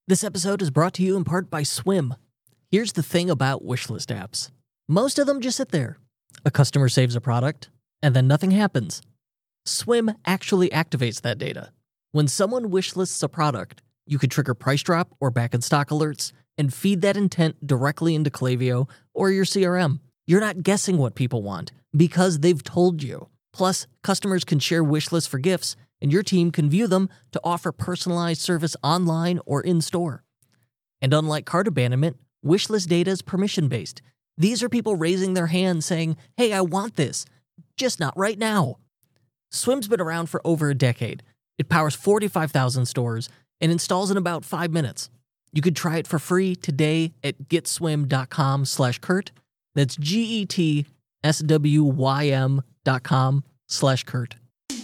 This episode is brought to you in part by Swim. Here's the thing about wishlist apps. Most of them just sit there. A customer saves a product, and then nothing happens. Swim actually activates that data. When someone wishlists a product, you could trigger price drop or back in stock alerts and feed that intent directly into Klaviyo or your CRM. You're not guessing what people want because they've told you. Plus, customers can share wish lists for gifts, and your team can view them to offer personalized service online or in-store. And unlike cart abandonment, wishlist data is permission-based. These are people raising their hands saying, hey, I want this, just not right now. Swim's been around for over a decade. It powers 45,000 stores and installs in about 5 minutes. You could try it for free today at getswim.com/Kurt. That's GETSWYM.com/Kurt.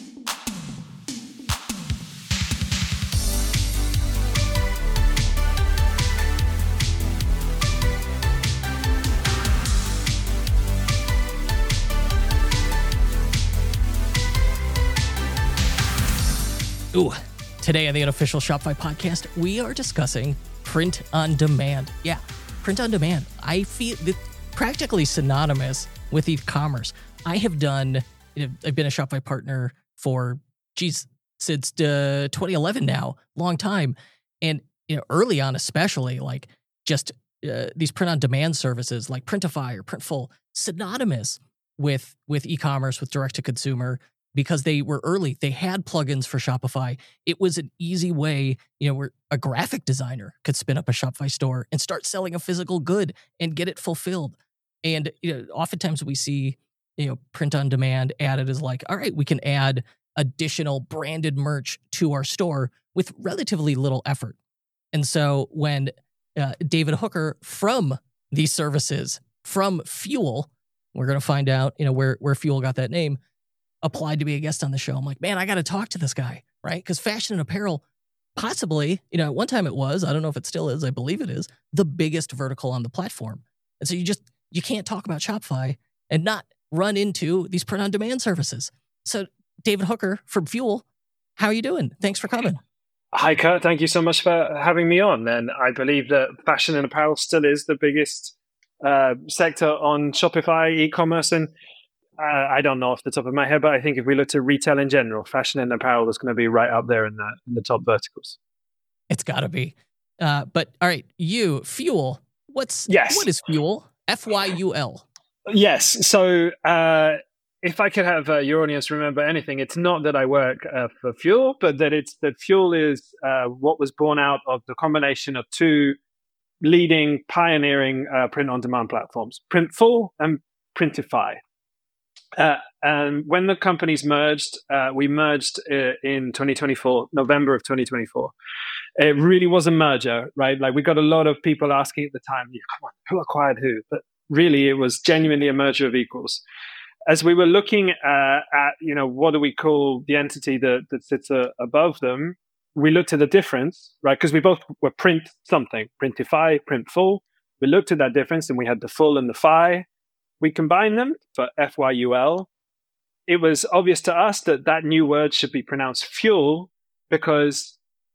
Ooh, today on the Unofficial Shopify podcast, we are discussing print on demand. Yeah, print on demand. I feel it's practically synonymous with e-commerce. I've been a Shopify partner for, since 2011 now, long time. And, early on, especially these print on demand services like Printify or Printful, synonymous with e-commerce, with direct to consumer. Because they were early, they had plugins for Shopify. It was an easy way, where a graphic designer could spin up a Shopify store and start selling a physical good and get it fulfilled. And oftentimes we see, print on demand added as like, all right, we can add additional branded merch to our store with relatively little effort. And so when David Hooker from these services, from Fuel, we're going to find out, where Fuel got that name, applied to be a guest on the show. I'm like, man, I got to talk to this guy, right? Because fashion and apparel, possibly, at one time it was, I don't know if it still is, I believe it is, the biggest vertical on the platform. And so you can't talk about Shopify and not run into these print-on-demand services. So David Hooker from Fuel, how are you doing? Thanks for coming. Hi, Kurt. Thank you so much for having me on. And I believe that fashion and apparel still is the biggest sector on Shopify e-commerce. And I don't know off the top of my head, but I think if we look to retail in general, fashion and apparel is going to be right up there in the top verticals. It's got to be. But all right, Fuel. What is Fuel? FYUL. Yes. So if I could have your audience remember anything, it's not that I work for Fuel, but that Fuel is what was born out of the combination of two leading pioneering print-on-demand platforms, Printful and Printify. And when the companies merged, we merged in 2024, November of 2024. It really was a merger, right? Like we got a lot of people asking at the time, come on, who acquired who? But really it was genuinely a merger of equals. As we were looking at what do we call the entity that sits above them, we looked at the difference, right? Because we both were print something, Printify, Printful. We looked at that difference and we had the full and the fi. We combined them for FYUL. It was obvious to us that new word should be pronounced fuel because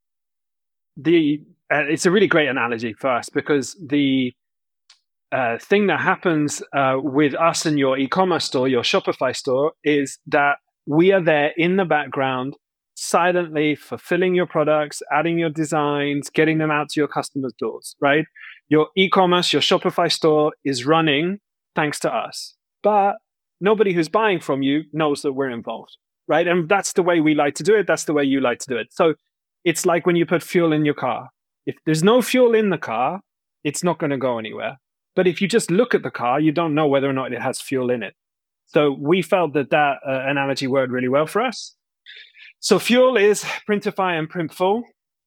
it's a really great analogy for us because the thing that happens with us and your e-commerce store, your Shopify store, is that we are there in the background, silently fulfilling your products, adding your designs, getting them out to your customers' doors, right? Your e-commerce, your Shopify store is running thanks to us. But nobody who's buying from you knows that we're involved, right? And that's the way we like to do it. That's the way you like to do it. So it's like when you put fuel in your car. If there's no fuel in the car, it's not going to go anywhere. But if you just look at the car, you don't know whether or not it has fuel in it. So we felt that analogy worked really well for us. So fuel is Printify and Printful.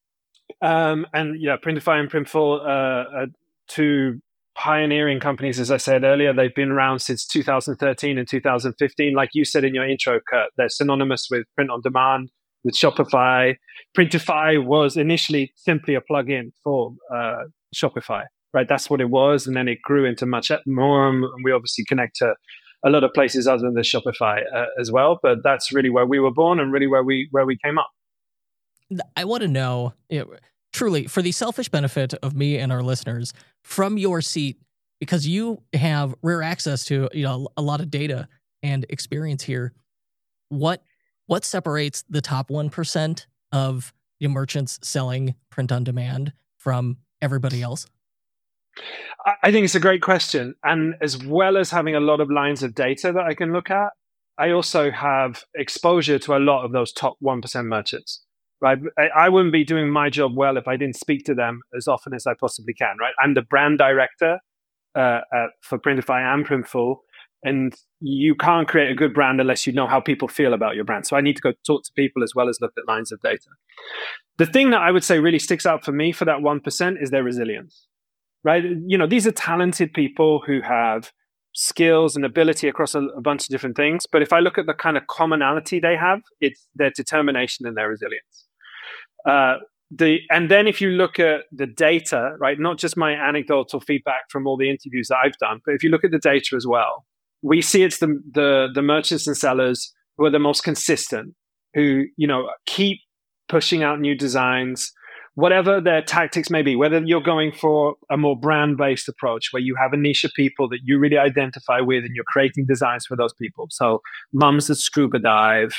Printify and Printful are two pioneering companies, as I said earlier. They've been around since 2013 and 2015. Like you said in your intro, Kurt, they're synonymous with print on demand, with Shopify. Printify was initially simply a plugin for Shopify, right? That's what it was. And then it grew into much more. And we obviously connect to a lot of places other than the Shopify as well. But that's really where we were born and really where we came up. I want to know, truly, for the selfish benefit of me and our listeners, from your seat, because you have rare access to a lot of data and experience here, what separates the top 1% of your merchants selling print on demand from everybody else? I think it's a great question. And as well as having a lot of lines of data that I can look at, I also have exposure to a lot of those top 1% merchants, right? I wouldn't be doing my job well if I didn't speak to them as often as I possibly can, right? I'm the brand director for Printify and Printful, and you can't create a good brand unless you know how people feel about your brand. So I need to go talk to people as well as look at lines of data. The thing that I would say really sticks out for me for that 1% is their resilience, right? These are talented people who have skills and ability across a bunch of different things. But if I look at the kind of commonality they have, it's their determination and their resilience. And then if you look at the data, right, not just my anecdotal feedback from all the interviews that I've done, but if you look at the data as well, we see it's the merchants and sellers who are the most consistent, who keep pushing out new designs, whatever their tactics may be, whether you're going for a more brand-based approach where you have a niche of people that you really identify with and you're creating designs for those people. So mums that scuba dive.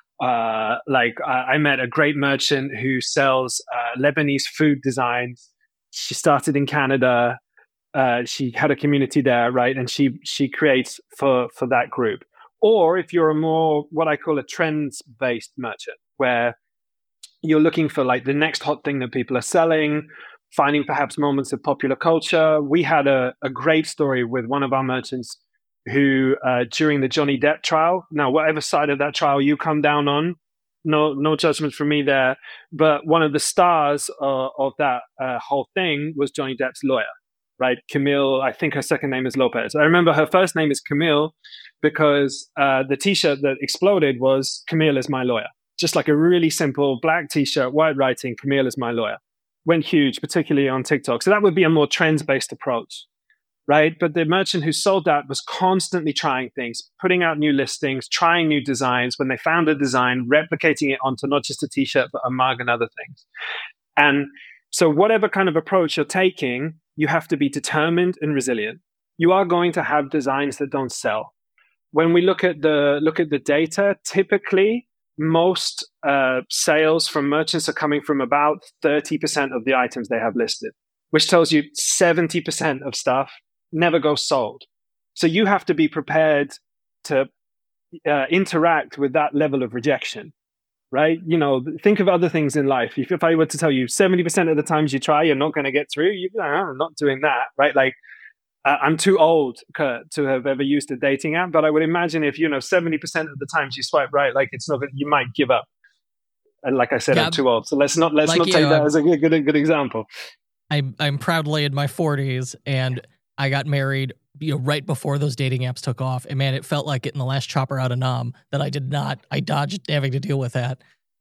I met a great merchant who sells Lebanese food designs. She started in Canada. She had a community there, right? And she creates for that group. Or if you're a more what I call a trends-based merchant, where you're looking for like the next hot thing that people are selling, finding perhaps moments of popular culture. We had a great story with one of our merchants who during the Johnny Depp trial, now whatever side of that trial you come down on, no judgment from me there, but one of the stars of that whole thing was Johnny Depp's lawyer, right? Camille, I think her second name is Lopez. I remember her first name is Camille because the t-shirt that exploded was Camille is my lawyer. Just like a really simple black t-shirt, white writing, Camille is my lawyer. Went huge, particularly on TikTok. So that would be a more trends-based approach, right? But the merchant who sold that was constantly trying things, putting out new listings, trying new designs. When they found a design, replicating it onto not just a t-shirt, but a mug and other things. And so whatever kind of approach you're taking, you have to be determined and resilient. You are going to have designs that don't sell. When we look at the data, typically, most sales from merchants are coming from about 30% of the items they have listed, which tells you 70% of stuff never goes sold. So you have to be prepared to interact with that level of rejection, right? Think of other things in life. If I were to tell you 70% of the times you try, you're not going to get through, I'm not doing that, right? Like, I'm too old, Kurt, to have ever used a dating app, but I would imagine if 70% of the times you swipe right, like it's not, you might give up. And like I said, I'm too old, so let's not take that as a good example. I'm proudly in my 40s, and I got married right before those dating apps took off, and man, it felt like getting the last chopper out of Nam that I dodged having to deal with that.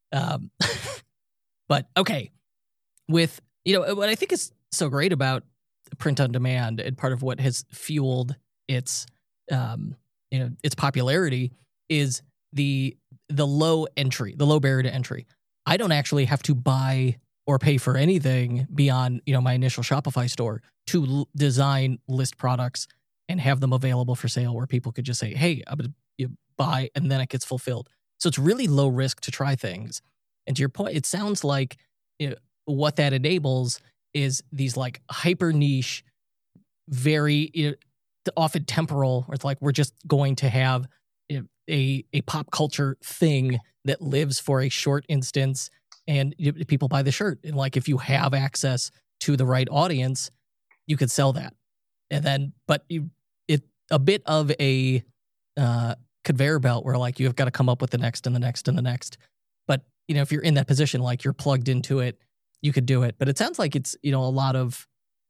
But okay, with what I think is so great about print on demand, and part of what has fueled its popularity is the low barrier to entry. I don't actually have to buy or pay for anything beyond my initial Shopify store to design list products and have them available for sale, where people could just say, "Hey, I'm gonna buy," and then it gets fulfilled. So it's really low risk to try things. And to your point, it sounds like what that enables is these like hyper niche, very often temporal, where it's like we're just going to have a pop culture thing that lives for a short instance, and people buy the shirt. And like if you have access to the right audience, you could sell that. And then, but it's a bit of a conveyor belt where like you've got to come up with the next and the next and the next. But if you're in that position, like you're plugged into it, you could do it. But it sounds like it's a lot of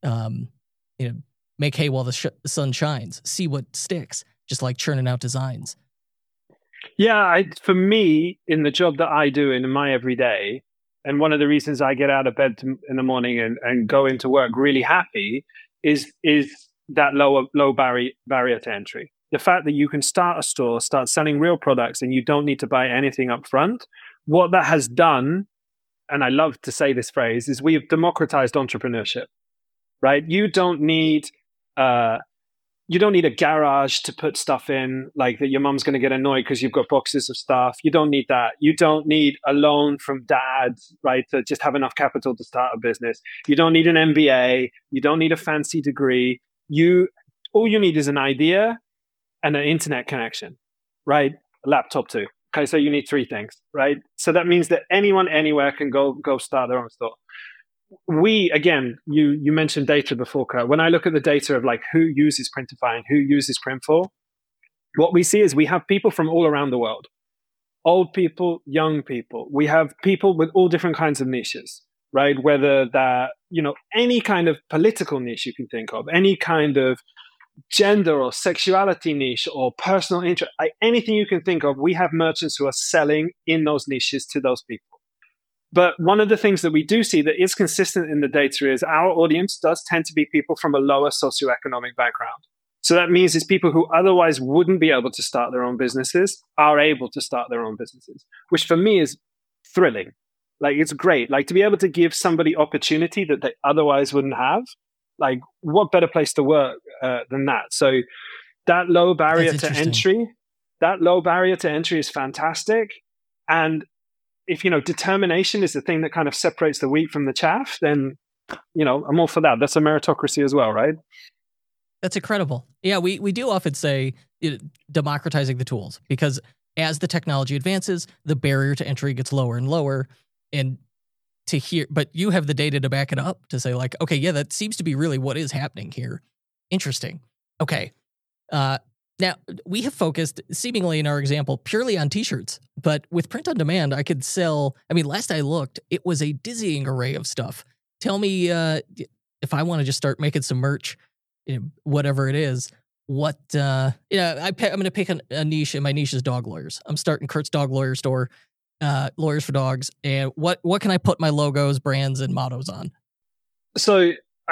make hay while the sun shines, see what sticks, just like churning out designs. Yeah, for me, in the job that I do in my everyday, and one of the reasons I get out of bed in the morning and go into work really happy is that low barrier to entry. The fact that you can start a store, start selling real products, and you don't need to buy anything up front. What that has done and I love to say this phrase, is we've democratized entrepreneurship, right? You don't need a garage to put stuff in, like that your mom's going to get annoyed because you've got boxes of stuff. You don't need that. You don't need a loan from dad, right, to just have enough capital to start a business. You don't need an MBA. You don't need a fancy degree. All you need is an idea and an internet connection, right? A laptop too. Okay, so you need 3 things, right? So that means that anyone, anywhere can go start their own store. You mentioned data before, Kurt. When I look at the data of like who uses Printify and who uses Printful, what we see is we have people from all around the world. Old people, young people. We have people with all different kinds of niches, right? Whether that, any kind of political niche you can think of, any kind of gender or sexuality niche or personal interest, anything you can think of, we have merchants who are selling in those niches to those people. But one of the things that we do see that is consistent in the data is our audience does tend to be people from a lower socioeconomic background. So that means it's people who otherwise wouldn't be able to start their own businesses are able to start their own businesses, which for me is thrilling. Like, it's great. Like, to be able to give somebody opportunity that they otherwise wouldn't have, like, what better place to work than that? So that low barrier to entry is fantastic. And if, determination is the thing that kind of separates the wheat from the chaff, then, I'm all for that. That's a meritocracy as well, right? That's incredible. Yeah, we do often say democratizing the tools, because as the technology advances, the barrier to entry gets lower and lower. And but you have the data to back it up to say, like, okay, yeah, that seems to be really what is happening here. Interesting. Okay. Now, we have focused, seemingly in our example, purely on t-shirts, but with print on demand, I could sell, last I looked, it was a dizzying array of stuff. Tell me, if I want to just start making some merch, whatever it is, what, I'm going to pick a niche, and my niche is dog lawyers. I'm starting Kurt's Dog Lawyer Store, Lawyers for Dogs. And what can I put my logos, brands, and mottos on? So,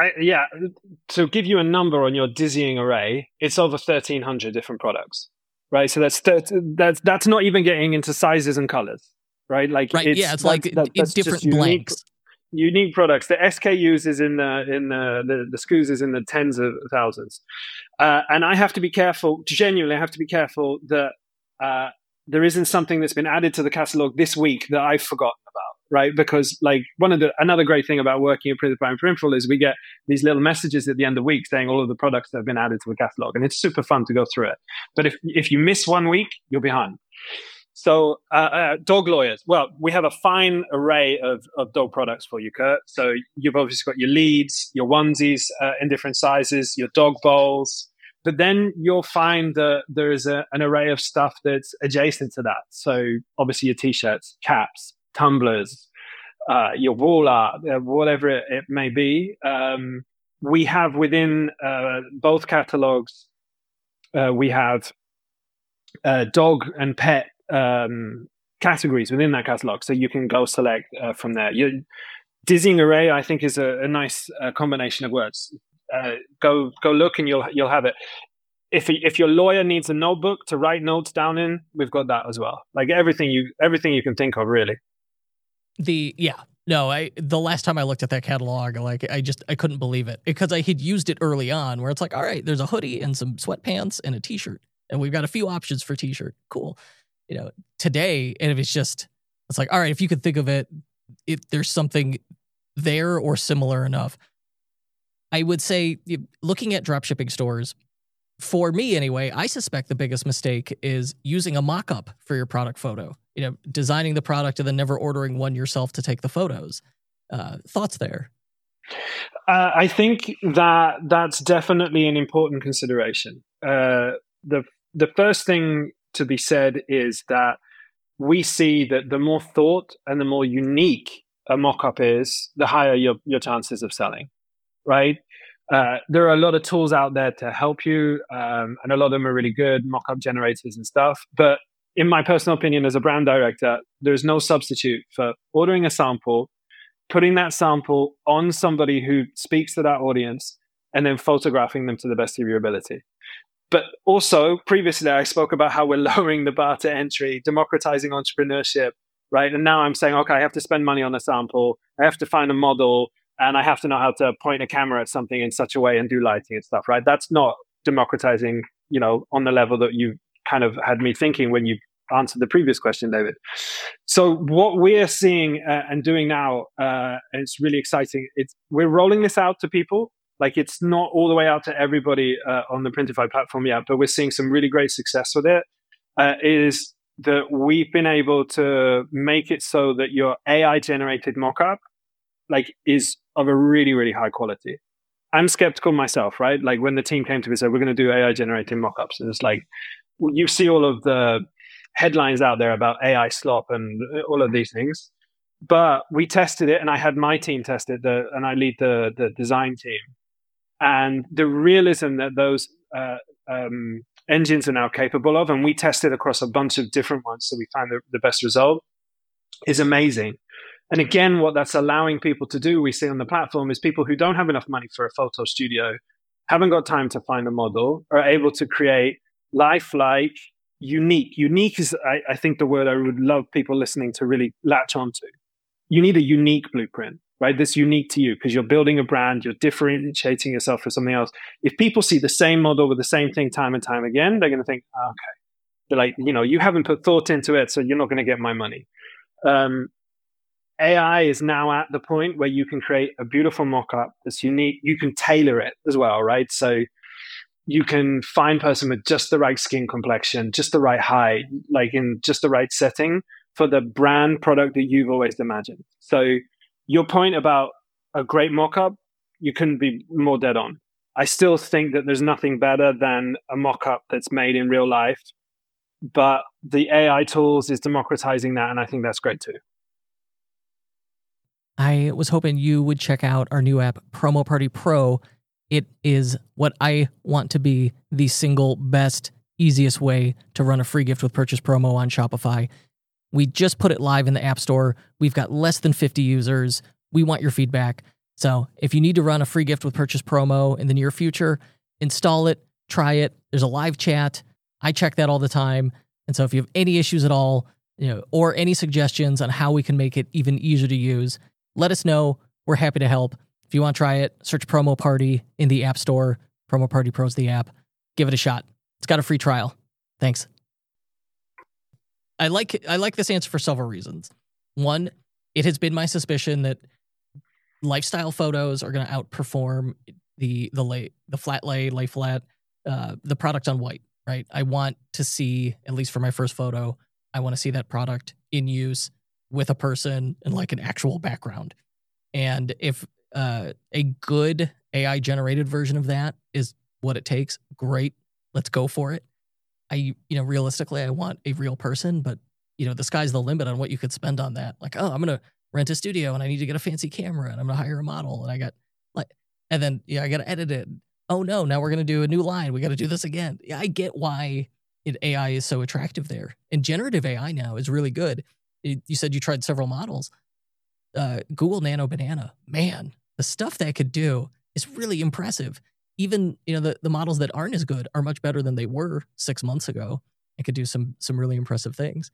to give you a number on your dizzying array, it's over 1,300 different products, right? So that's not even getting into sizes and colors, right? Like, right, it's different blanks. Unique products. The SKUs is in the SKUs is in the tens of thousands, and I have to be careful. Genuinely, I have to be careful that there isn't something that's been added to the catalog this week that I've forgotten about, right? Because like another great thing about working at Printify and Printful is we get these little messages at the end of the week saying all of the products that have been added to the catalog, and it's super fun to go through it. But if you miss 1 week, you're behind. So dog lawyers. Well, we have a fine array of dog products for you, Kurt. So you've obviously got your leads, your onesies in different sizes, your dog bowls. But then you'll find that there is an array of stuff that's adjacent to that. So obviously your t-shirts, caps, tumblers, your wall art, whatever it may be. We have within both catalogs, we have dog and pet categories within that catalog, so you can go select from there. Your dizzying array, I think, is a nice combination of words. Go look and you'll have it. If your lawyer needs a notebook to write notes down in, we've got that as well. Like everything you can think of, really. The last time I looked at that catalog, like I couldn't believe it, because I had used it early on, where it's like, all right, there's a hoodie and some sweatpants and a t-shirt, and we've got a few options for t-shirt. Cool. Today, and if it's like, all right, if you could think of it, if there's something there or similar enough. I would say, looking at dropshipping stores, for me anyway, I suspect the biggest mistake is using a mock-up for your product photo. Designing the product and then never ordering one yourself to take the photos. Thoughts there? I think that's definitely an important consideration. The first thing to be said is that we see that the more thought and the more unique a mock-up is, the higher your chances of selling, right? There are a lot of tools out there to help you, and a lot of them are really good, mock-up generators and stuff. But in my personal opinion, as a brand director, there's no substitute for ordering a sample, putting that sample on somebody who speaks to that audience, and then photographing them to the best of your ability. But also, previously, I spoke about how we're lowering the bar to entry, democratizing entrepreneurship, right? And now I'm saying, okay, I have to spend money on a sample. I have to find a model, and I have to know how to point a camera at something in such a way and do lighting and stuff, right? That's not democratizing, on the level that you kind of had me thinking when you answered the previous question, David. So what we're seeing and doing now, and it's really exciting, we're rolling this out to people. Like, it's not all the way out to everybody on the Printify platform yet, but we're seeing some really great success with it. Is that we've been able to make it so that your AI generated mockup is of a really, really high quality. I'm skeptical myself, right? Like, when the team came to me and said, we're going to do AI generated mockups, and it's like, you see all of the headlines out there about AI slop and all of these things. But we tested it, and I had my team test it, and I lead the design team. And the realism that those engines are now capable of, and we tested across a bunch of different ones, so we found the best result, is amazing. And again, what that's allowing people to do, we see on the platform, is people who don't have enough money for a photo studio, haven't got time to find a model, are able to create lifelike, unique. Unique is, I think, the word I would love people listening to really latch onto. You need a unique blueprint, right? That's unique to you, because you're building a brand, you're differentiating yourself from something else. If people see the same model with the same thing time and time again, they're going to think, oh, okay. They're like, you haven't put thought into it, so you're not going to get my money. AI is now at the point where you can create a beautiful mock-up that's unique. You can tailor it as well, right? So you can find a person with just the right skin complexion, just the right height, like in just the right setting for the brand product that you've always imagined. So your point about a great mock-up, you couldn't be more dead on. I still think that there's nothing better than a mock-up that's made in real life, but the AI tools is democratizing that, and I think that's great too. I was hoping you would check out our new app, Promo Party Pro. It is what I want to be the single best, easiest way to run a free gift with purchase promo on Shopify. We just put it live in the App Store. We've got less than 50 users. We want your feedback. So if you need to run a free gift with purchase promo in the near future, install it, try it. There's a live chat. I check that all the time. And so if you have any issues at all, or any suggestions on how we can make it even easier to use, let us know. We're happy to help. If you want to try it, search Promo Party in the App Store. Promo Party Pro is the app. Give it a shot. It's got a free trial. Thanks. I like this answer for several reasons. One, it has been my suspicion that lifestyle photos are going to outperform the flat lay flat, the product on white, right? I want to see, at least for my first photo, I want to see that product in use with a person and like an actual background. And if a good AI generated version of that is what it takes, great, let's go for it. Realistically, I want a real person, but the sky's the limit on what you could spend on that. Like, oh, I'm going to rent a studio and I need to get a fancy camera and I'm going to hire a model and I got I got to edit it. Oh no, now we're going to do a new line. We got to do this again. Yeah, I get why AI is so attractive there. And generative AI now is really good. You said you tried several models. Google Nano Banana, man, the stuff that could do is really impressive. Even, the models that aren't as good are much better than they were 6 months ago. It could do some really impressive things.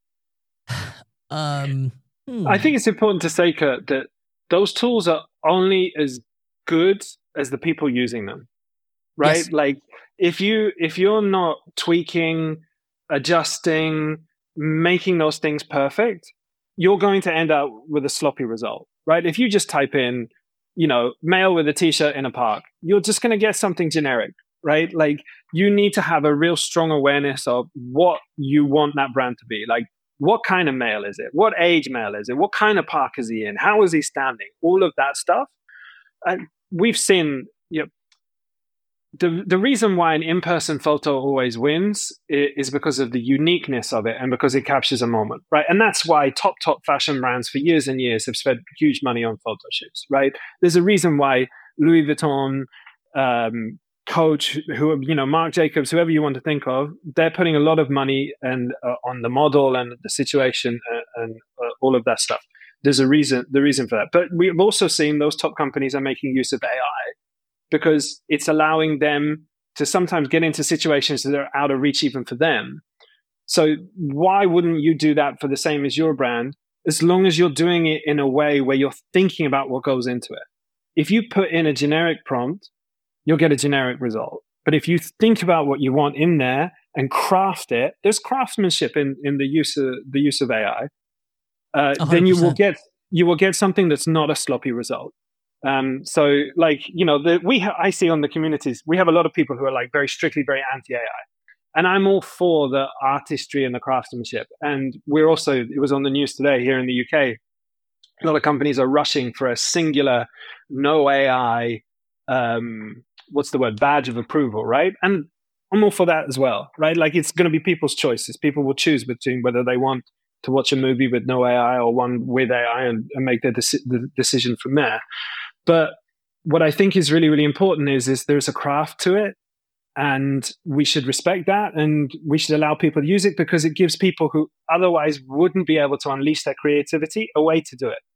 I think it's important to say, Kurt, that those tools are only as good as the people using them, right? Yes. Like if you're not tweaking, adjusting, making those things perfect, you're going to end up with a sloppy result, right? If you just type in, male with a t-shirt in a park, you're just going to get something generic, right? Like you need to have a real strong awareness of what you want that brand to be. Like, what kind of male is it? What age male is it? What kind of park is he in? How is he standing? All of that stuff. And we've seen, the reason why an in-person photo always wins is because of the uniqueness of it and because it captures a moment, right? And that's why top fashion brands for years and years have spent huge money on photo shoots, right? There's a reason why Louis Vuitton, Coach, Marc Jacobs, whoever you want to think of, they're putting a lot of money and on the model and the situation and all of that stuff. There's the reason for that. But we've also seen those top companies are making use of AI because it's allowing them to sometimes get into situations that are out of reach even for them. So why wouldn't you do that for the same as your brand, as long as you're doing it in a way where you're thinking about what goes into it? If you put in a generic prompt, you'll get a generic result. But if you think about what you want in there and craft it, there's craftsmanship in the use of AI. Then you will get something that's not a sloppy result. So like, I see on the communities, we have a lot of people who are like very strictly very anti-AI. And I'm all for the artistry and the craftsmanship. And we're also, it was on the news today here in the UK, a lot of companies are rushing for a singular no AI, badge of approval, right? And I'm all for that as well, right? Like, it's going to be people's choices. People will choose between whether they want to watch a movie with no AI or one with AI, and make the decision from there. But what I think is really, really important is there's a craft to it, and we should respect that, and we should allow people to use it, because it gives people who otherwise wouldn't be able to unleash their creativity a way to do it.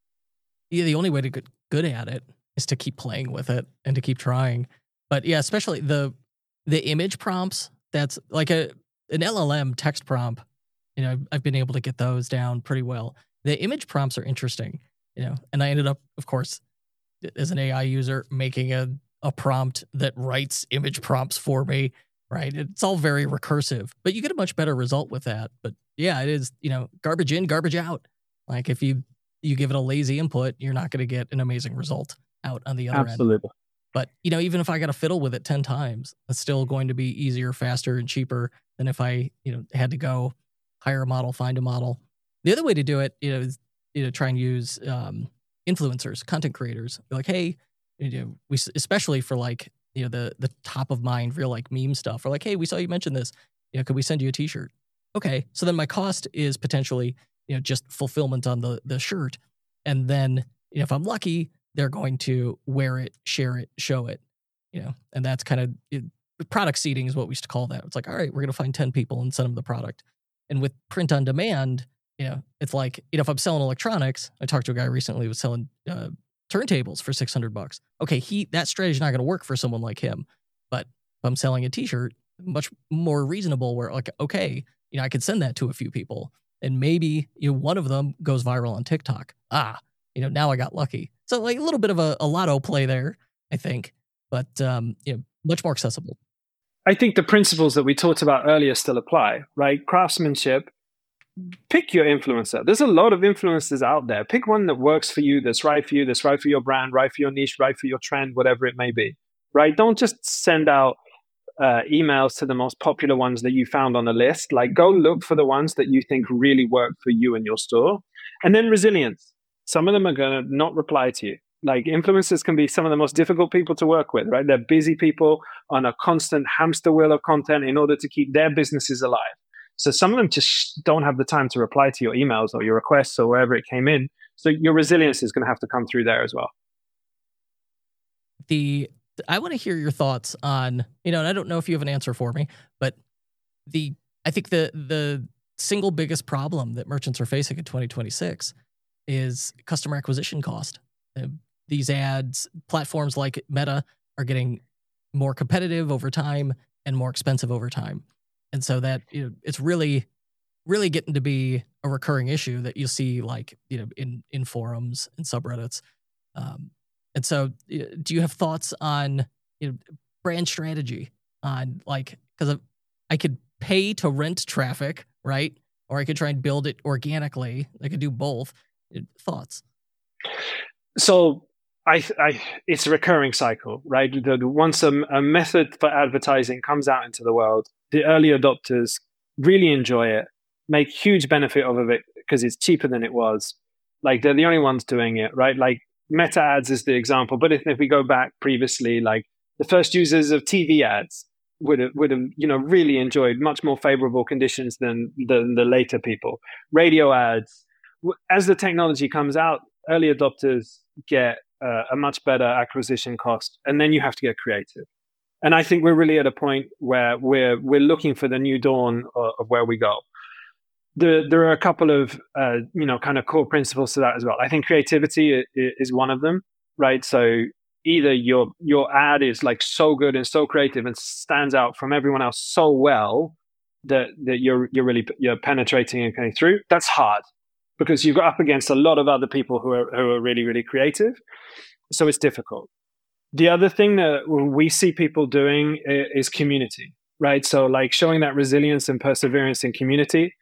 Yeah, the only way to get good at it is to keep playing with it and to keep trying. But yeah, especially the image prompts, that's like an LLM text prompt. I've been able to get those down pretty well. The image prompts are interesting, and I ended up, of course, as an AI user, making a prompt that writes image prompts for me, right? It's all very recursive, but you get a much better result with that. But yeah, it is, garbage in, garbage out. Like, if you give it a lazy input, you're not going to get an amazing result out on the other end. Absolutely. But, even if I got to fiddle with it 10 times, it's still going to be easier, faster, and cheaper than if I, had to go hire a model, find a model. The other way to do it, is, try and use influencers, content creators. Be like, hey, we, especially for like, the top of mind, real like meme stuff. Or like, hey, we saw you mention this. Could we send you a t-shirt? Okay. So then my cost is potentially, just fulfillment on the shirt. And then, if I'm lucky, they're going to wear it, share it, show it, and that's kind of product seeding is what we used to call that. It's like, all right, we're going to find 10 people and send them the product. And with print on demand, it's like, if I'm selling electronics, I talked to a guy recently who was selling turntables for $600. Okay, that strategy is not going to work for someone like him. But if I'm selling a t-shirt, much more reasonable, where like, okay, I could send that to a few people, and maybe one of them goes viral on TikTok. Now I got lucky. So like a little bit of a lotto play there, I think, but much more accessible. I think the principles that we talked about earlier still apply, right? Craftsmanship. Pick your influencer. There's a lot of influencers out there. Pick one that works for you, that's right for you, that's right for your brand, right for your niche, right for your trend, whatever it may be, right? Don't just send out emails to the most popular ones that you found on a list. Like, go look for the ones that you think really work for you and your store. And then resilience. Some of them are going to not reply to you. Like, influencers can be some of the most difficult people to work with, right? They're busy people on a constant hamster wheel of content in order to keep their businesses alive. So some of them just don't have the time to reply to your emails or your requests or wherever it came in. So your resilience is going to have to come through there as well. I want to hear your thoughts on, and I don't know if you have an answer for me, but I think the single biggest problem that merchants are facing in 2026 is customer acquisition cost. These ads, platforms like Meta are getting more competitive over time and more expensive over time. And so that, it's really, really getting to be a recurring issue that you see, like, in forums and subreddits. And so do you have thoughts on, brand strategy on, like, because I could pay to rent traffic, right? Or I could try and build it organically. I could do both. Thoughts? So it's a recurring cycle, right? Once a method for advertising comes out into the world, the early adopters really enjoy it, make huge benefit of it because it's cheaper than it was. Like, they're the only ones doing it, right? Like, Meta ads is the example. But if we go back previously, like, the first users of TV ads would have really enjoyed much more favorable conditions than the later people. Radio ads. As the technology comes out, early adopters get a much better acquisition cost, and then you have to get creative. And I think we're really at a point where we're looking for the new dawn of where we go. There are a couple of kind of core principles to that as well. I think creativity is one of them, right? So either your ad is like so good and so creative and stands out from everyone else so well that you're penetrating and going through, that's hard because you've got up against a lot of other people who are really, really creative. So it's difficult. The other thing that we see people doing is community, right? So like showing that resilience and perseverance in community.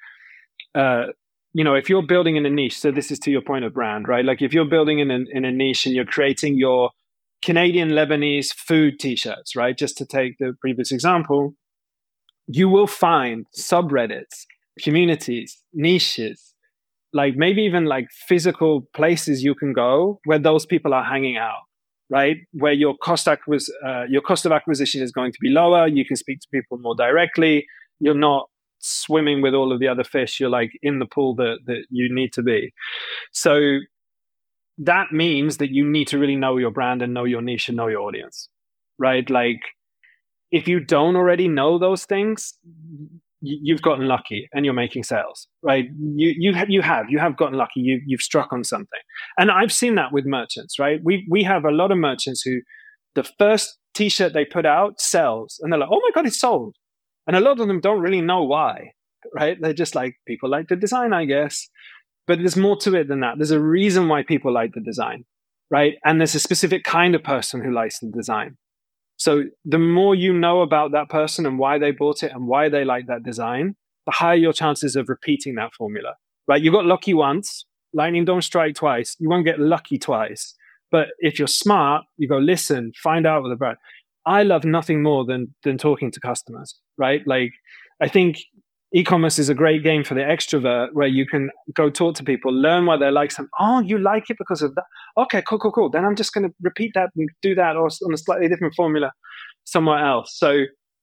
If you're building in a niche, so this is to your point of brand, right? Like if you're building in a niche and you're creating your Canadian Lebanese food t-shirts, right? Just to take the previous example, you will find subreddits, communities, niches, like maybe even like physical places you can go where those people are hanging out, right? Where your cost of acquisition is going to be lower. You can speak to people more directly. You're not swimming with all of the other fish. You're like in the pool that you need to be. So that means that you need to really know your brand and know your niche and know your audience, right? Like if you don't already know those things, you've gotten lucky and you're making sales, right? You have gotten lucky. You've struck on something. And I've seen that with merchants, right? We have a lot of merchants who the first t-shirt they put out sells and they're like, oh my God, it's sold. And a lot of them don't really know why, right? They're just like, people like the design, I guess. But there's more to it than that. There's a reason why people like the design, right? And there's a specific kind of person who likes the design. So the more you know about that person and why they bought it and why they like that design, the higher your chances of repeating that formula, right? You got lucky once, lightning don't strike twice. You won't get lucky twice. But if you're smart, you go listen, find out with the brand. I love nothing more than talking to customers, right? Like I think e-commerce is a great game for the extrovert where you can go talk to people, learn why they like something. Oh, you like it because of that. Okay, cool. Then I'm just going to repeat that and do that or on a slightly different formula somewhere else. So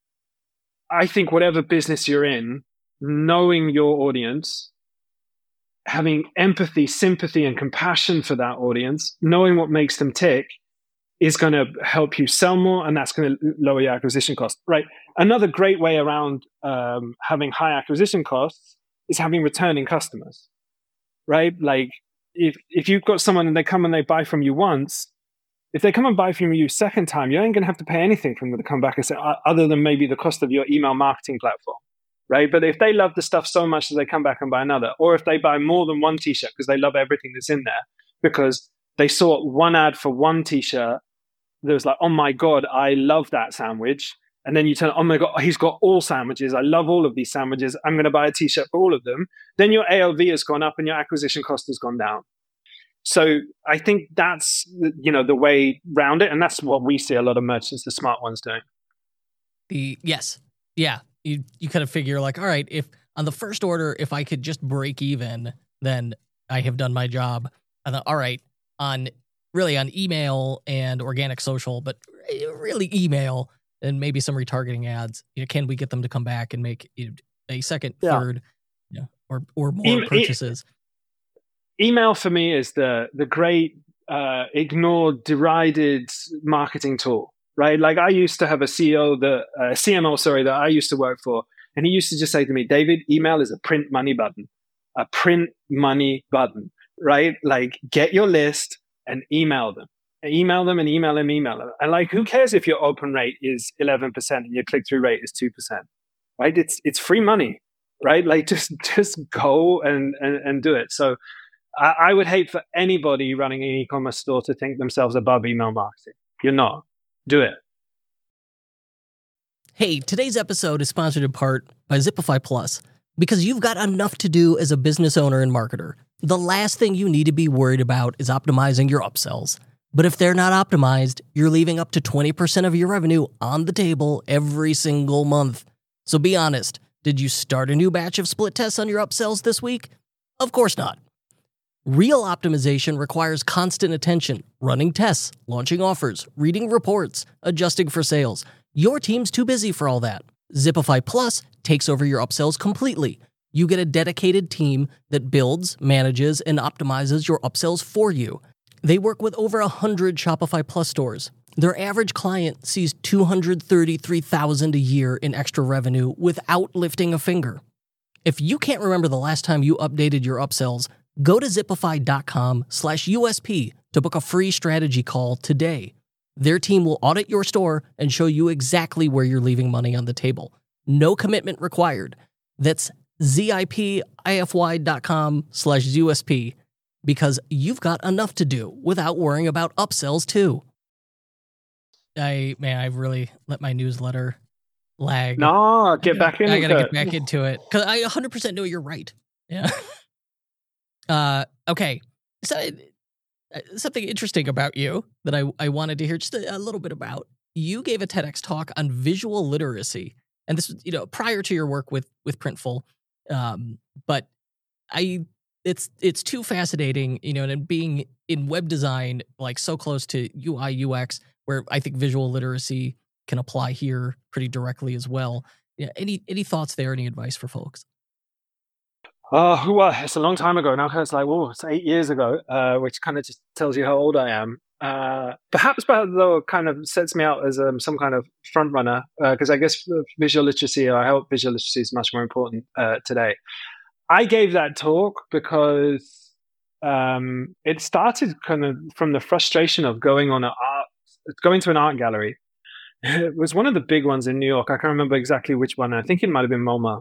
I think whatever business you're in, knowing your audience, having empathy, sympathy, and compassion for that audience, knowing what makes them tick is going to help you sell more, and that's going to lower your acquisition cost, right? Another great way around having high acquisition costs is having returning customers, right? Like if you've got someone and they come and they buy from you once, if they come and buy from you second time, you ain't going to have to pay anything for them to come back and say, other than maybe the cost of your email marketing platform, right? But if they love the stuff so much that they come back and buy another, or if they buy more than one t-shirt because they love everything that's in there, because they saw one ad for one t-shirt, there was like, oh my God, I love that sandwich. And then you turn, oh my God, he's got all sandwiches. I love all of these sandwiches. I'm going to buy a t-shirt for all of them. Then your AOV has gone up and your acquisition cost has gone down. So I think that's, the way round it. And that's what we see a lot of merchants, the smart ones, doing. Yes. Yeah. You kind of figure like, all right, if on the first order, if I could just break even, then I have done my job. And then, all right, on email and organic social, but really email and maybe some retargeting ads, can we get them to come back and make a second, third, or more purchases? Email for me is the great ignored, derided marketing tool, right? Like I used to have a CMO that I used to work for, and he used to just say to me, David, email is a print money button, right? Like get your list and email them. And like, who cares if your open rate is 11% and your click-through rate is 2%, right? It's free money, right? Like just go and do it. So I would hate for anybody running an e-commerce store to think themselves above email marketing. You're not. Do it. Hey, today's episode is sponsored in part by Zipify Plus. Because you've got enough to do as a business owner and marketer. The last thing you need to be worried about is optimizing your upsells. But if they're not optimized, you're leaving up to 20% of your revenue on the table every single month. So be honest, did you start a new batch of split tests on your upsells this week? Of course not. Real optimization requires constant attention, running tests, launching offers, reading reports, adjusting for sales. Your team's too busy for all that. Zipify Plus takes over your upsells completely. You get a dedicated team that builds, manages, and optimizes your upsells for you. They work with over 100 Shopify Plus stores. Their average client sees $233,000 a year in extra revenue without lifting a finger. If you can't remember the last time you updated your upsells, go to zipify.com/USP to book a free strategy call today. Their team will audit your store and show you exactly where you're leaving money on the table. No commitment required. That's zipify.com/USP, because you've got enough to do without worrying about upsells too. I've really let my newsletter lag. No, get back into it. I gotta get back into it because I 100% know you're right. Yeah. Okay. So something interesting about you that I wanted to hear just a little bit about. You gave a TEDx talk on visual literacy, and this was, prior to your work with Printful. But it's too fascinating, and being in web design, like so close to UI UX, where I think visual literacy can apply here pretty directly as well. Yeah. Any thoughts there? Any advice for folks? Oh, well, it's a long time ago now. It's like, it's 8 years ago, which kind of just tells you how old I am. Perhaps, though, kind of sets me out as some kind of front runner, because I guess visual literacy, or I hope visual literacy is much more important today. I gave that talk because it started kind of from the frustration of going to an art gallery. It was one of the big ones in New York. I can't remember exactly which one. I think it might have been MoMA.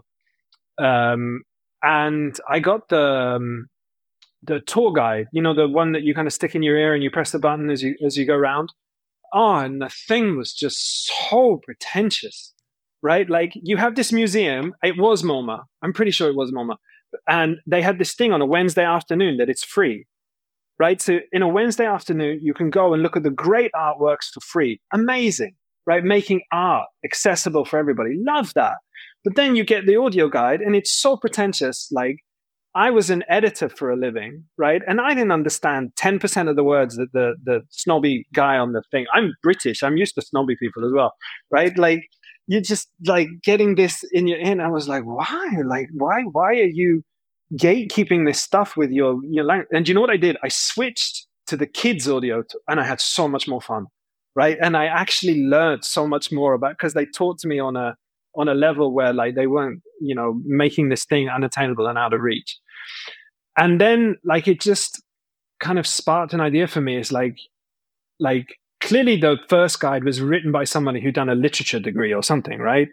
And I got the tour guide, the one that you kind of stick in your ear and you press the button as you go around. Oh, and the thing was just so pretentious, right? Like, you have this museum. It was MoMA. I'm pretty sure it was MoMA. And they had this thing on a Wednesday afternoon that it's free, right? So in a Wednesday afternoon, you can go and look at the great artworks for free. Amazing, right? Making art accessible for everybody. Love that. But then you get the audio guide, and it's so pretentious. Like, I was an editor for a living, right? And I didn't understand 10% of the words that the snobby guy on the thing. I'm British. I'm used to snobby people as well, right? Like, you're just like getting this in your ear. I was like, why? Like, why are you gatekeeping this stuff with your language? And you know what I did? I switched to the kids audio, and I had so much more fun, right? And I actually learned so much more about, because they taught to me on a level where, like, they weren't, making this thing unattainable and out of reach. And then, like, it just kind of sparked an idea for me. It's like clearly the first guide was written by somebody who'd done a literature degree or something, right?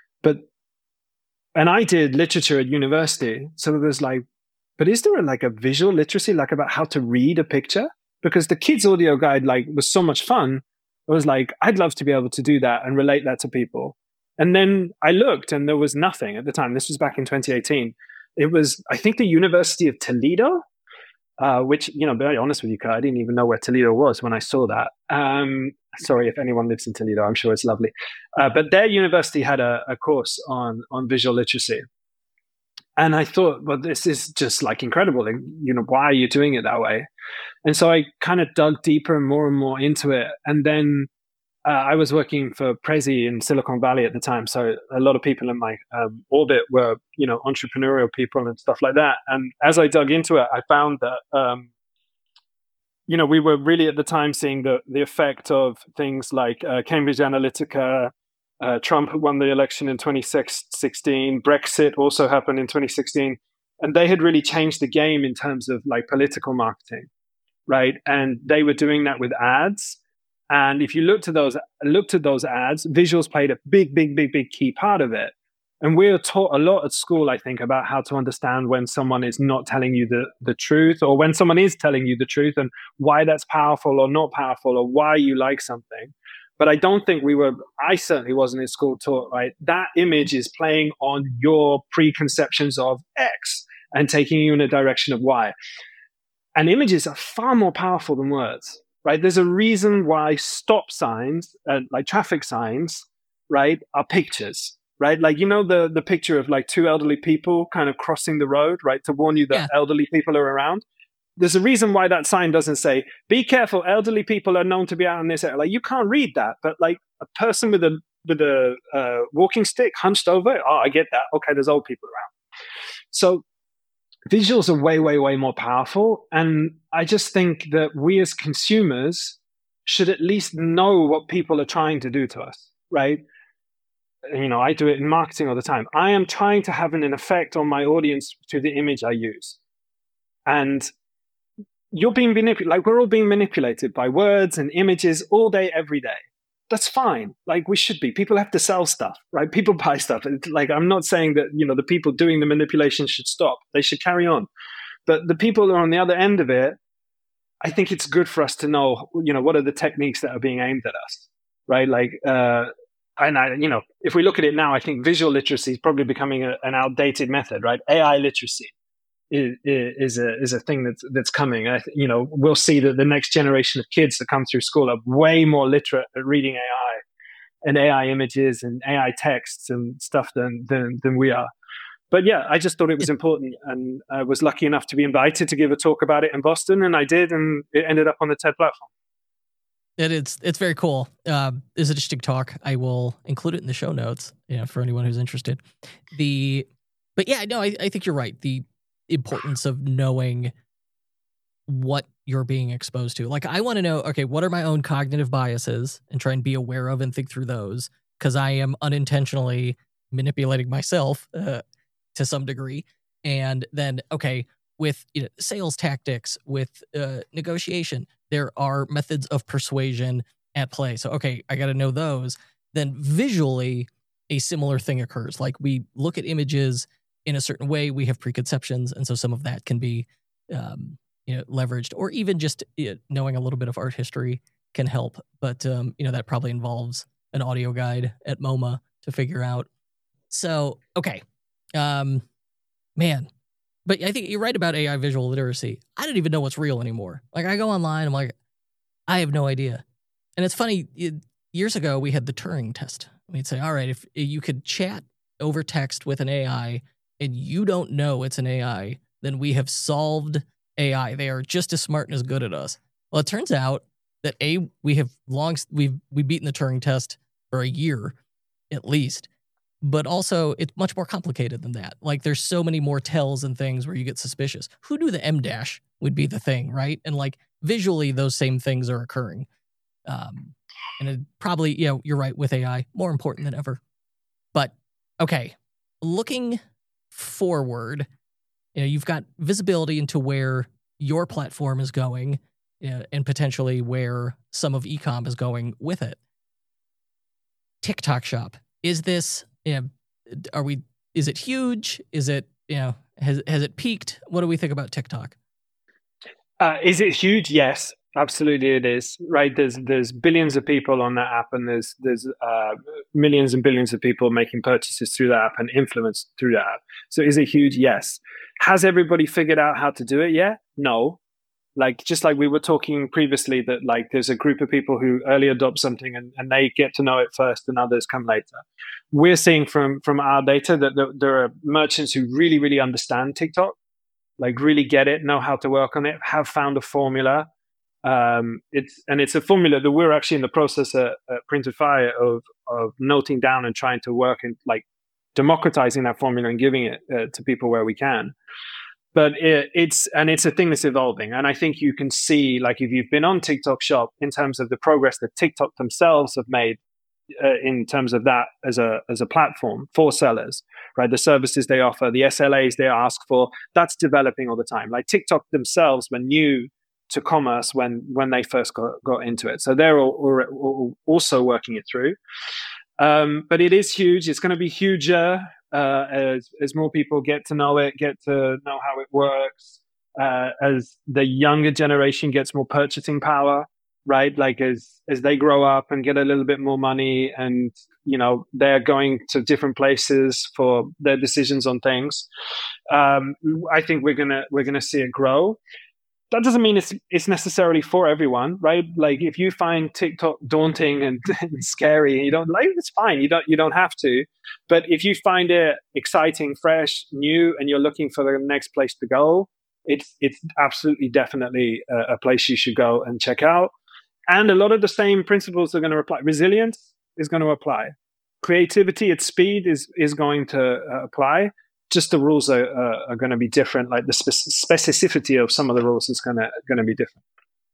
And I did literature at university. So there's like, but is there a visual literacy, like, about how to read a picture? Because the kids audio guide, like, was so much fun. I was like, I'd love to be able to do that and relate that to people. And then I looked, and there was nothing at the time. This was back in 2018. It was, I think, the University of Toledo, which, very honest with you, Kurt, I didn't even know where Toledo was when I saw that. Sorry if anyone lives in Toledo. I'm sure it's lovely. But their university had a course on visual literacy. And I thought, well, this is just, like, incredible. And, why are you doing it that way? And so I kind of dug deeper and more into it. And then I was working for Prezi in Silicon Valley at the time. So a lot of people in my orbit were, entrepreneurial people and stuff like that. And as I dug into it, I found that, we were really at the time seeing the effect of things like Cambridge Analytica. Trump won the election in 2016. Brexit also happened in 2016. And they had really changed the game in terms of, like, political marketing, right? And they were doing that with ads. And if you looked at those ads, visuals played a big key part of it. And we're taught a lot at school, I think, about how to understand when someone is not telling you the truth, or when someone is telling you the truth, and why that's powerful or not powerful, or why you like something. But I don't think I certainly wasn't in school taught, right? That image is playing on your preconceptions of X and taking you in a direction of Y. And images are far more powerful than words. Right, there's a reason why stop signs, like traffic signs, right, are pictures, right? Like, the picture of, like, two elderly people kind of crossing the road, right, to warn you that elderly people are around. There's a reason why that sign doesn't say, "Be careful, elderly people are known to be out in this area." Like, you can't read that, but, like, a person with a walking stick hunched over, oh, I get that. Okay, there's old people around. So visuals are way more powerful. And I just think that we as consumers should at least know what people are trying to do to us, right? I do it in marketing all the time. I am trying to have an effect on my audience to the image I use. And you're being manipulated, like, we're all being manipulated by words and images all day, every day. that's fine. Like, we should be. People have to sell stuff, right? People buy stuff. It's like, I'm not saying that, the people doing the manipulation should stop. They should carry on. But the people who are on the other end of it, I think it's good for us to know, what are the techniques that are being aimed at us, right? Like, if we look at it now, I think visual literacy is probably becoming an outdated method, right? AI literacy is a thing that's coming. We'll see that the next generation of kids that come through school are way more literate at reading AI and AI images and AI texts and stuff than we are. But yeah, I just thought it was important, and I was lucky enough to be invited to give a talk about it in Boston, and I did, and it ended up on the TED platform. It's very cool. It's an interesting talk. I will include it in the show notes, for anyone who's interested. But yeah, no, I think you're right. The importance of knowing what you're being exposed to. Like, I want to know, okay, what are my own cognitive biases, and try and be aware of and think through those, because I am unintentionally manipulating myself to some degree. And then, okay, with sales tactics, with negotiation, there are methods of persuasion at play. So, okay, I got to know those. Then visually, a similar thing occurs. Like, we look at images in a certain way, we have preconceptions, and so some of that can be leveraged, or even just knowing a little bit of art history can help. But that probably involves an audio guide at MoMA to figure out. So, okay. Man. But I think you're right about AI visual literacy. I don't even know what's real anymore. Like, I go online, I'm like, I have no idea. And it's funny, years ago, we had the Turing test. We'd say, all right, if you could chat over text with an AI and you don't know it's an AI, then we have solved AI. They are just as smart and as good at us. Well, it turns out that we've beaten the Turing test for a year, at least. But also, it's much more complicated than that. Like, there's so many more tells and things where you get suspicious. Who knew the M dash would be the thing, right? And like, visually, those same things are occurring. And it probably, you're right, with AI, more important than ever. But okay, looking forward, you've got visibility into where your platform is going, and potentially where some of e-com is going with it. TikTok Shop, is this? Is it huge? Is it, has it peaked? What do we think about TikTok? Is it huge? Yes, absolutely it is. Right. There's billions of people on that app, and there's millions and billions of people making purchases through that app and influence through that app. So is it huge? Yes. Has everybody figured out how to do it yet? No. Like, just like we were talking previously, that like there's a group of people who early adopt something and they get to know it first and others come later. We're seeing from our data that there are merchants who really, really understand TikTok, like really get it, know how to work on it, have found a formula. It's a formula that we're actually in the process at Printed Fire of noting down and trying to work in, like, democratizing that formula and giving it to people where we can. But it's a thing that's evolving. And I think you can see, like, if you've been on TikTok Shop, in terms of the progress that TikTok themselves have made in terms of that as a platform for sellers, right? The services they offer, the SLAs they ask for, that's developing all the time. Like, TikTok themselves were new to commerce when they first got into it. So they're all also working it through. But it is huge. It's going to be huger. As more people get to know it, get to know how it works, as the younger generation gets more purchasing power, right? Like, as they grow up and get a little bit more money, and they're going to different places for their decisions on things. I think we're gonna see it grow. That doesn't mean it's necessarily for everyone, right? Like, if you find TikTok daunting and scary, and you don't like it, it's fine. You don't have to. But if you find it exciting, fresh, new, and you're looking for the next place to go, it's absolutely, definitely a place you should go and check out. And a lot of the same principles are going to apply. Resilience is going to apply. Creativity at speed is going to apply. Just the rules are going to be different. Like, the specificity of some of the rules is going to be different.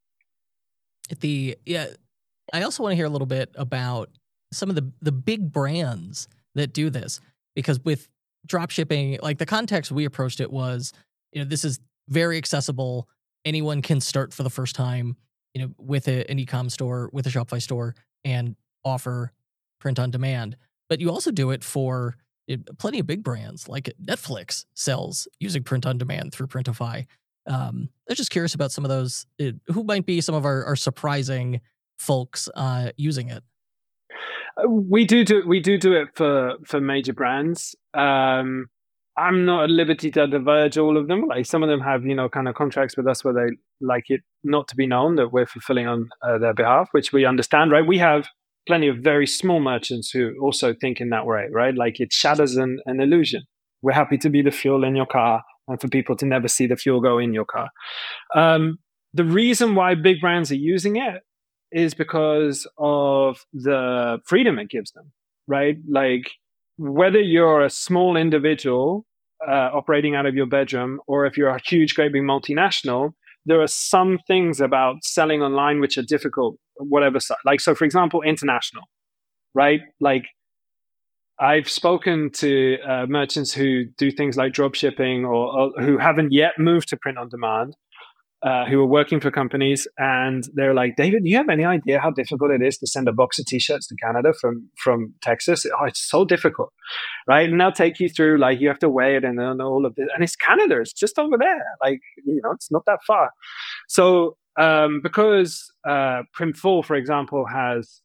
I also want to hear a little bit about some of the big brands that do this, because with drop shipping, like, the context we approached it was, this is very accessible. Anyone can start for the first time, with an e-com store, with a Shopify store, and offer print on demand, but you also do it for plenty of big brands, like Netflix sells using print on demand through Printify. I'm just curious about some of those. Who might be some of our surprising folks using it? We do it for major brands. I'm not at liberty to diverge all of them. Like some of them have, kind of contracts with us where they like it not to be known that we're fulfilling on their behalf, which we understand, right? We have plenty of very small merchants who also think in that way, right? Like it shatters an illusion. We're happy to be the fuel in your car and for people to never see the fuel go in your car. The reason why big brands are using it is because of the freedom it gives them, right? Like whether you're a small individual operating out of your bedroom, or if you're a huge, great big multinational, there are some things about selling online which are difficult, whatever. Like, so for example, international, right? Like I've spoken to merchants who do things like drop shipping or who haven't yet moved to print on demand, who are working for companies, and they're like, David, do you have any idea how difficult it is to send a box of t-shirts to Canada from Texas? Oh, it's so difficult, right? And they'll take you through, like, you have to weigh it and all of this. And it's Canada, it's just over there. Like, it's not that far. So because Printful, for example, has,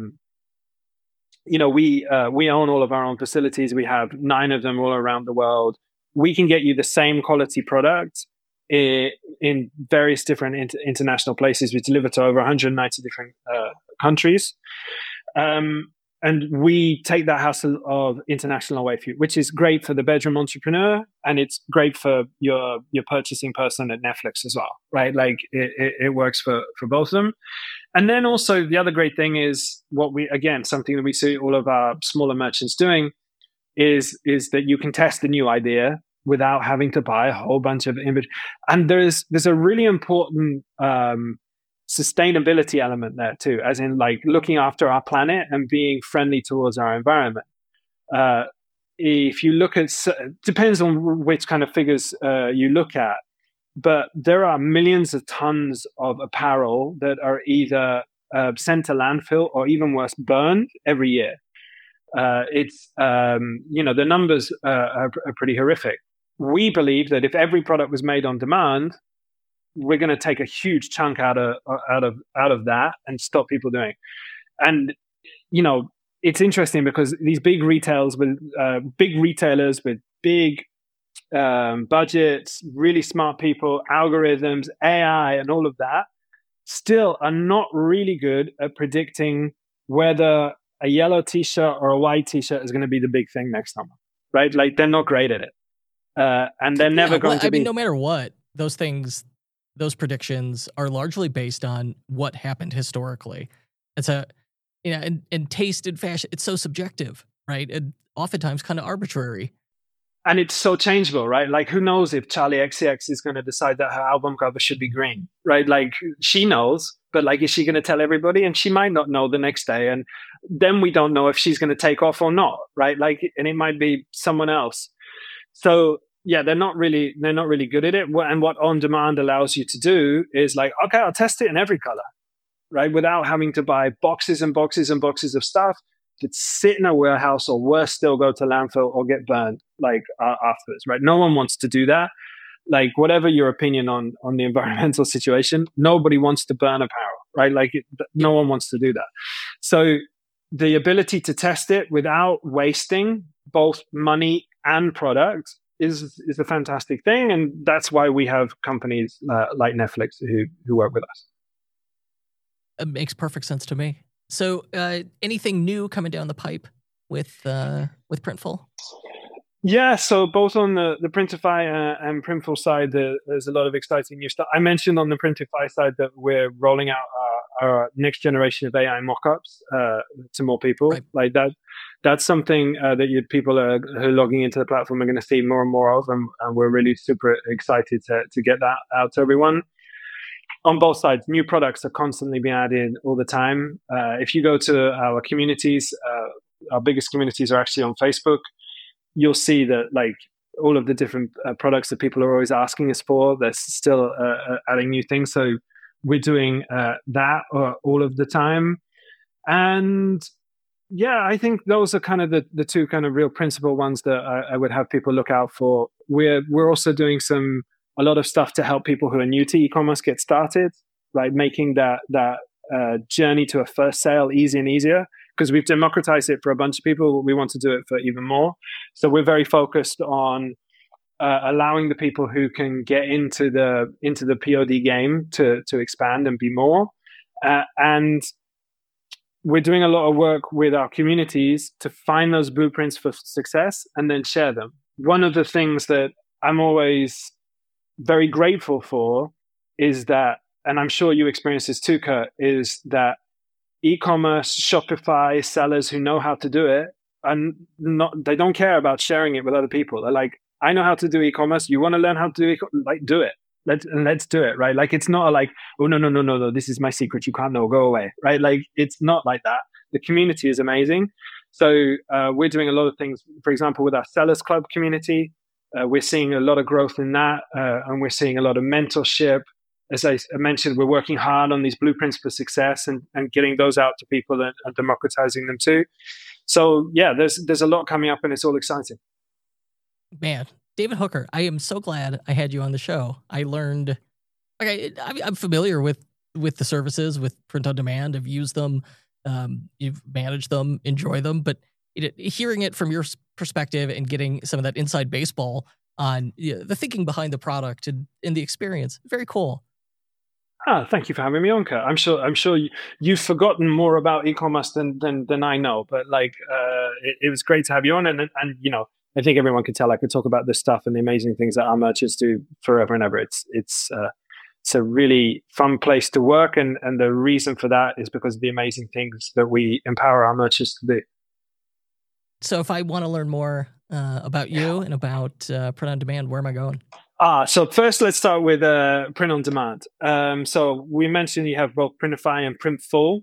we own all of our own facilities. We have 9 of them all around the world. We can get you the same quality product in various different international places. We deliver to over 190 different countries. And we take that hassle of international away from you, which is great for the bedroom entrepreneur, and it's great for your purchasing person at Netflix as well, right? Like it works for both of them. And then also the other great thing is something that we see all of our smaller merchants doing is that you can test a new idea without having to buy a whole bunch of image. And there's a really important sustainability element there too, as in like looking after our planet and being friendly towards our environment. If you look at, depends on which kind of figures you look at, but there are millions of tons of apparel that are either sent to landfill or even worse, burned every year. The numbers are pretty horrific. We believe that if every product was made on demand, we're going to take a huge chunk out of that and stop people doing. And it's interesting because these big retailers with big budgets, really smart people, algorithms, AI, and all of that, still are not really good at predicting whether a yellow t-shirt or a white t-shirt is going to be the big thing next summer, right? Like they're not great at it. And they're never going to be. I mean, no matter what, those predictions are largely based on what happened historically. It's and taste and fashion, it's so subjective, right? And oftentimes kind of arbitrary. And it's so changeable, right? Like, who knows if Charli XCX is going to decide that her album cover should be green, right? Like, she knows, but like, is she going to tell everybody? And she might not know the next day. And then we don't know if she's going to take off or not, right? Like, and it might be someone else. So yeah, they're not really good at it. And what on demand allows you to do is like, okay, I'll test it in every color, right? Without having to buy boxes and boxes and boxes of stuff that sit in a warehouse, or worse still, go to landfill or get burned like afterwards, right? No one wants to do that. Like, whatever your opinion on the environmental situation, nobody wants to burn apparel, right? Like no one wants to do that. So the ability to test it without wasting both money and product is a fantastic thing. And that's why we have companies like Netflix who work with us. It makes perfect sense to me. So anything new coming down the pipe with Printful? Yeah, so both on the Printify and Printful side, there's a lot of exciting new stuff. I mentioned on the Printify side that we're rolling out our next generation of AI mockups to more people. Right. Like that's something that people who are logging into the platform are going to see more and more of, and we're really super excited to get that out to everyone. On both sides, new products are constantly being added all the time. If you go to our communities, our biggest communities are actually on Facebook. You'll see that like all of the different products that people are always asking us for, they're still adding new things. So we're doing that all of the time. And yeah, I think those are kind of the two kind of real principal ones that I would have people look out for. We're also doing a lot of stuff to help people who are new to e-commerce get started, like making that journey to a first sale easy and easier, because we've democratized it for a bunch of people. We want to do it for even more. So we're very focused on allowing the people who can get into the POD game to expand and be more. And we're doing a lot of work with our communities to find those blueprints for success and then share them. One of the things that I'm always very grateful for is that, and I'm sure you experience this too, Kurt, is that e-commerce, Shopify sellers who know how to do it, and they don't care about sharing it with other people. They're like, I know how to do e-commerce. You want to learn how to do it? Like, do it. Let's do it, right? Like, it's not like, oh, no, this is my secret, you can't know, go away, right? Like, it's not like that. The community is amazing. So we're doing a lot of things, for example, with our Sellers Club community. We're seeing a lot of growth in that, and we're seeing a lot of mentorship. As I mentioned, we're working hard on these blueprints for success and getting those out to people and democratizing them too. So yeah, there's a lot coming up, and it's all exciting. Man, David Hooker, I am so glad I had you on the show. I learned, I'm familiar with the services, with print on demand. I've used them, you've managed them, enjoy them, but hearing it from your perspective and getting some of that inside baseball on the thinking behind the product and the experience, very cool. Thank you for having me on, Kurt. I'm sure you've forgotten more about e-commerce than I know, but like it was great to have you on, and I think everyone can tell I could talk about this stuff and the amazing things that our merchants do forever and ever. It's a really fun place to work, and the reason for that is because of the amazing things that we empower our merchants to do. So if I want to learn more about you and about print on demand, where am I going? So first, let's start with print on demand. So we mentioned you have both Printify and Printful.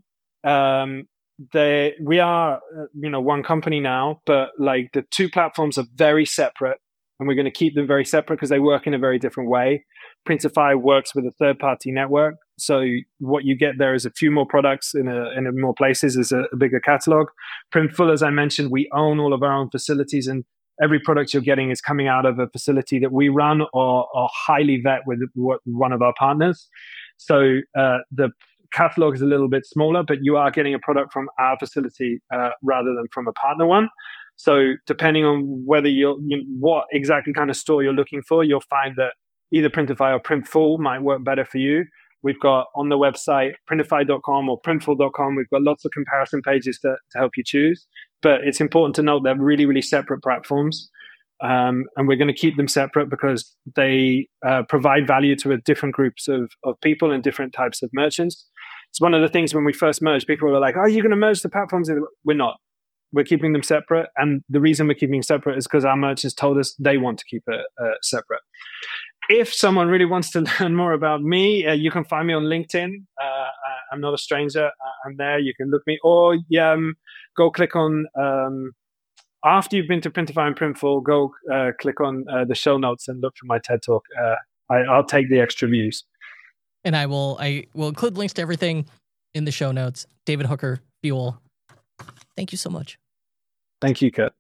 We are, one company now, but like the two platforms are very separate, and we're going to keep them very separate because they work in a very different way. Printify works with a third-party network, so what you get there is a few more products in more places, is a bigger catalog. Printful, as I mentioned, we own all of our own facilities, and every product you're getting is coming out of a facility that we run or highly vet with one of our partners. So the catalog is a little bit smaller, but you are getting a product from our facility rather than from a partner one. So depending on whether what exactly kind of store you're looking for, you'll find that either Printify or Printful might work better for you. We've got on the website, printify.com or printful.com, we've got lots of comparison pages to help you choose. But it's important to note they're really, really separate platforms. And we're going to keep them separate because they provide value to different groups of people and different types of merchants. It's one of the things when we first merged, people were like, oh, you're going to merge the platforms? We're not. We're keeping them separate. And the reason we're keeping separate is because our merchants told us they want to keep it separate. If someone really wants to learn more about me, you can find me on LinkedIn. I'm not a stranger. I'm there. You can look me, or go click on, after you've been to Printify and Printful, go click on the show notes and look for my TED Talk. I'll take the extra views. And I will include links to everything in the show notes. David Hooker, Fuel. Thank you so much. Thank you, Kurt.